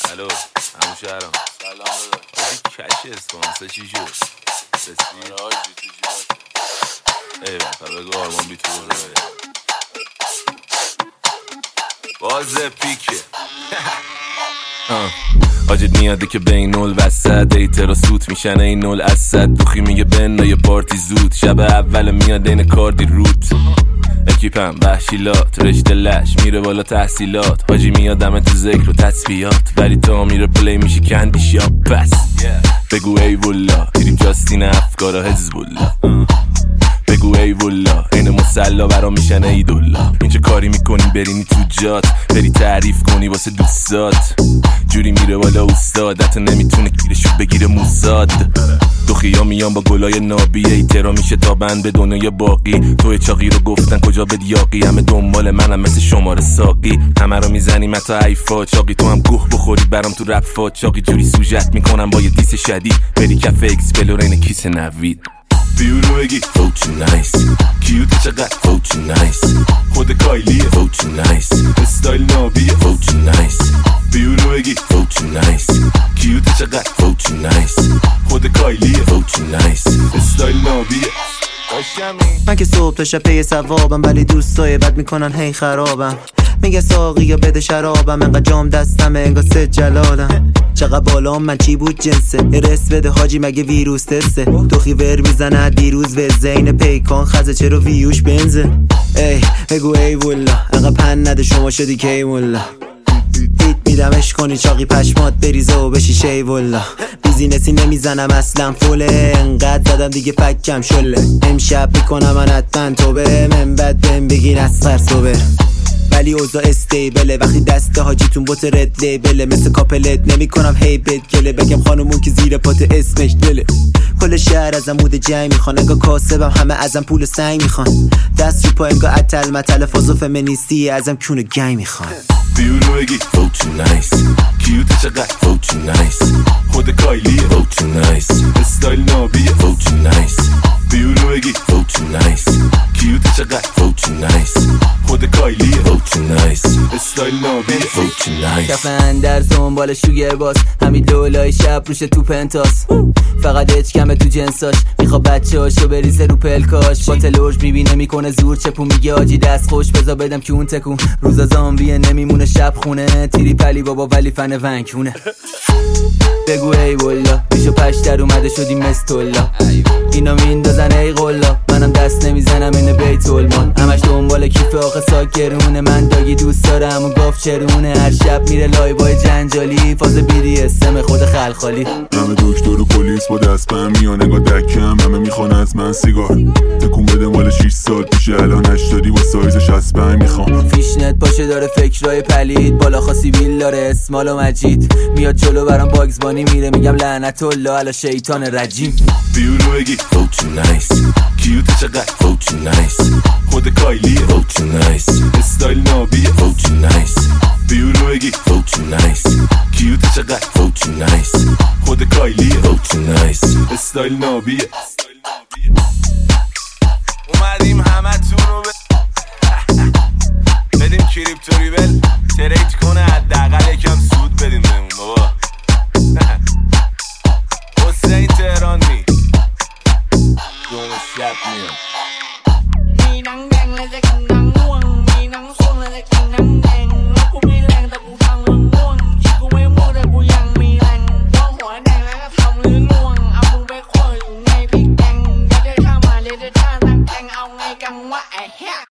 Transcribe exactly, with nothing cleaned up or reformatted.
الو همون شهرم سلام دادا آجی کش اسپانسر چی شد؟ رسید؟ آره آجی تو جیبت ای بابا بگو آرمان بی تو بره بازه پیکه حاجت میاده که بین نول وسط ایتر و سوت میشن این نول اسد دوخی میگه بنا یه پارتی زود شب اول میاد این کاردی روت اکیپم وحشیلات رشته لش میره بالا تحصیلات حاجی میادم تو ذکر و تسبیحات ولی تا میره پلی میشه کندیش یا بس بگو ای والله دیریم جاستین افکارا حزبالله بگو ای والله این مسلا برا میشن ای دولا این چه کاری میکنی برینی تو جات بری تعریف کنی واسه دوستات جوری میره بالا استاد حتی نمیتونه گیرشو بگیره موساد دوخیا میان با گلای نابی ایترا میشه تا بند به دنیا باقی توی چاقی رو گفتن کجا بد یاقی همه دنبال منم مثل شماره ساقی همه رو میزنی متا حیفا چاقی تو هم گوه بخوری برام تو رفا چاقی جوری سوجت میکنم با یه دیس شدید بری کف اکسپلورین کیس نوید بیورو بگی فوچو نایس کیوت چقدر فوچو نایس خود کایلیه فوچو نایس استایل نابیه فوچو نایس بیورو بگی فوچو نایس کیوت چقدر فوچو نایس خود کایلیه فوچو نایس استایل نابیه من که صبح تا شب پی ثوابم ولی دوستای بد میکنن هی خرابم میگه ساقی یا بده شرابم انقدر جام دستمه انگار سه جلالم چقدر بالام من چی بود جنسه یه رس بده حاجی مگه ویروس تسته دوخی ور میزنه دیروز و زین پیکان خزه چرا ویوش بنزه ای بگو ای والله انقدر پن نده شما شدی کی والله هیت میدمش کنی چاقی پشمات بریزه و بشی شی والله بیزینسی نمیزنم اصلا فوله انقدر زدم دیگه فکم شله امشب میکنم من حتما تو به من بد بهم بگین از فرسوبر ولی اوضاع استیبله وقتی دست حاجیتون بوت رد لیبله مثل کاپلت نمی کنم هی بد گله بگم خانمون که زیر پات اسمش دله کل شهر ازم مود جنگ میخوان انگاه کاسبم همه ازم پول سنگ میخوان دست رو پا انگاه اتل متل فاز و فمینیستی ازم کون گنگ میخوان بیورو بگی فوچو نایس کیوت چقدر فوچو نایس خود کایلیه فوچو نایس استایل نابیه فوچو نایس بیورو بگی فوچو نایس کیوت چقدر فوچو نایس خود کایلیه فوچو نایس استایل نابیه فوچو نایس کف اندرز دنبال شوگر باز همین دولای شب روشه تو پنتاس فقط اچ کمه تو جنساش میخوا بچه هاشو بریزه رو پلکاش با تلوش میبینه میکنه زور چپو میگه آجی دست خوش بزا بدم که اون تکون روزا زامبیه نمیمونه شب خونه تیری پلی بابا ولی فن ونکونه بگو ای والله بیشو پشتر اومده شدیم مستولا اینا میندازن ای قلا منم دست نمیزنم اینه بیت المال همش دنبال کیف آخه ساکرونه من داگی دوست دارم و گاف چرونه هر شب میره لایوای جنجالی فاز بیدی اسم خود خلخالی همه دکتر و پلیس با دست بهم میان نگاه دکم همه میخوان از من سیگار تکون بده مال شیش سال پیشه الان هشتادی با سایز شصت و پنج میخوام فیشنت باشه داره فکرای پلید بالا خاصی ویل داره اسمال و مجید میاد جلو برام باگز بانی میره میگم لعنت الله علی شیطان رجیم بیورو بگی فوچو نایس کیوت چقدر فوچو نایس خود کایلیه فوچو نایس استایل نابیه فوچو نایس بیورو بگی فوچو نایس کیوت چقدر فوچو نایس خود کایلیه فوچو نایس استایل نابیه اومدیم همه تونو ب... بدیم کریپتو ریبل تریت کنه حداقل یکم سود بدیم بهمون بابا حسین تهرانی دوم شب میام มีหนังแดงและจะกินหนังม่วงมีหนังส้มและจะกินหนังแดงแล้วกูไม่แรงแต่กูฟังเรื่องม่วงที่กูไม่ม่วงแต่กูยังมีแรงว่าหัวแดงแล้วก็ทำเรื่องม่วงเอามึงไปคั่วอยู่ในพริกแกงอย่าได้เข้ามาเลยได้ท่านักแกงเอา